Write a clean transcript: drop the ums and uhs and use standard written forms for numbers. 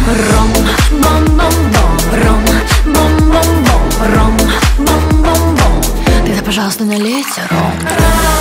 Ром, бом-бом-бом, ром, бом-бом-бом, ром, бом-бом-бом. Тогда, пожалуйста, налейте ром.